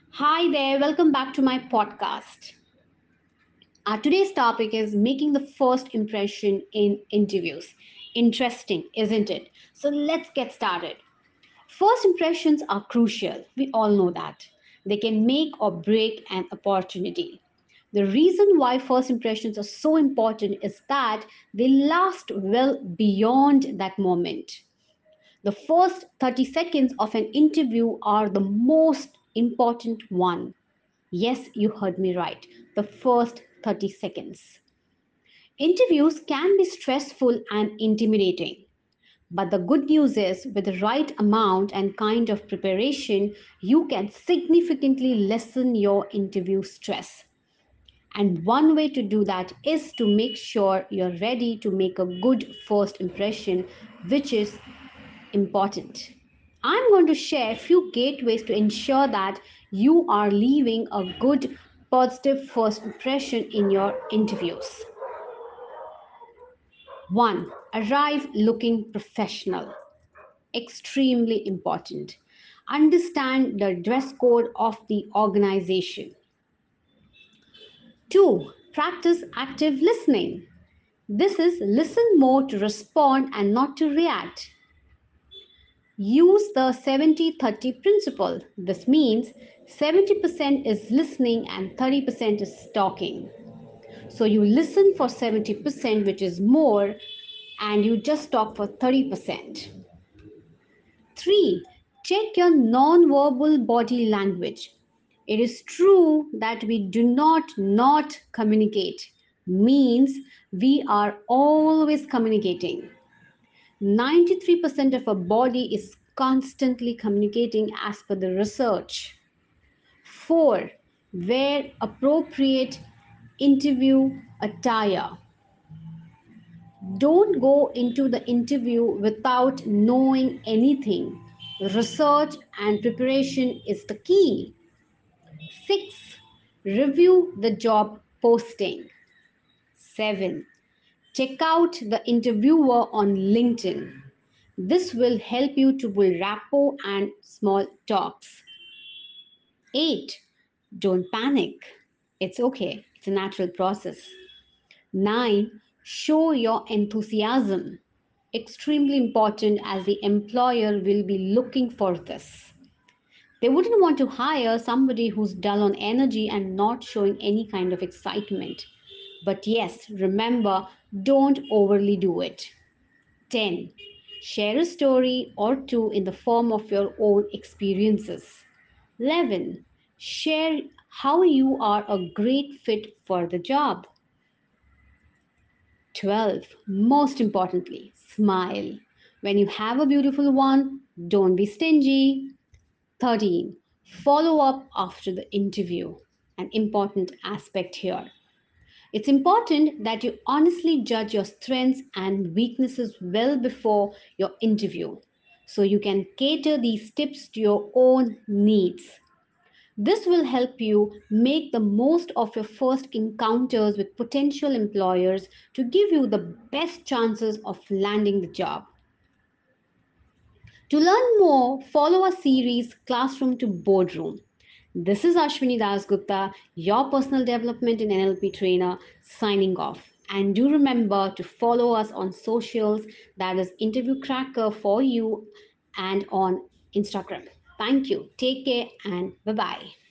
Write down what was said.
Hi there, welcome back to my podcast. Today's topic is making the first impression in interviews. Interesting, isn't it? So let's get started. First impressions are crucial. We all know that. They can make or break an opportunity. The reason why first impressions are so important is that they last well beyond that moment. The first 30 seconds of an interview are the most important one. Yes, you heard me right. The first 30 seconds. Interviews can be stressful and intimidating. But the good news is, with the right amount and kind of preparation, you can significantly lessen your interview stress. And one way to do that is to make sure you're ready to make a good first impression, which is important. I'm going to share a few gateways to ensure that you are leaving a good, positive first impression in your interviews. 1. Arrive looking professional. Extremely important. Understand the dress code of the organization. 2. Practice active listening. This is listen more to respond and not to react. Use the 70-30 principle. This means 70% is listening and 30% is talking. So you listen for 70%, which is more, and you just talk for 30%. 3. Check your non-verbal body language. It is true that we do not communicate, means we are always communicating. 93% of our body is constantly communicating as per the research. 4. Wear appropriate interview attire. Don't go into the interview without knowing anything. Research and preparation is the key. 6. Review the job posting. 7. Check out the interviewer on LinkedIn. This will help you to build rapport and small talks. 8. Don't panic. It's okay, it's a natural process. 9. Show your enthusiasm. Extremely important as the employer will be looking for this. They wouldn't want to hire somebody who's dull on energy and not showing any kind of excitement. But yes, remember, don't overly do it. 10. Share a story or two in the form of your own experiences. 11. Share how you are a great fit for the job. 12. Most importantly, smile. When you have a beautiful one, don't be stingy. 13. Follow up after the interview. An important aspect here. It's important that you honestly judge your strengths and weaknesses well before your interview so you can cater these tips to your own needs. This will help you make the most of your first encounters with potential employers to give you the best chances of landing the job. To learn more, follow our series Classroom to Boardroom. This is Ashwini Dasgupta, your personal development and NLP trainer, signing off. And do remember to follow us on socials, that is Interview Cracker for you, and on Instagram. Thank you. Take care and bye bye.